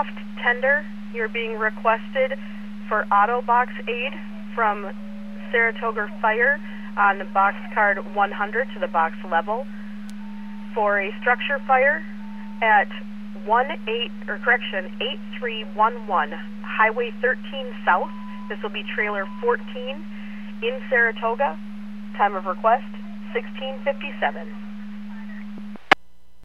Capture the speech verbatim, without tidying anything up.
aircraft tender, you're being requested for auto box aid from Saratoga Fire on box card one hundred to the box level. For a structure fire at one eight or correction eight three one one Highway thirteen South. This will be trailer fourteen in Saratoga. Time of request sixteen fifty-seven.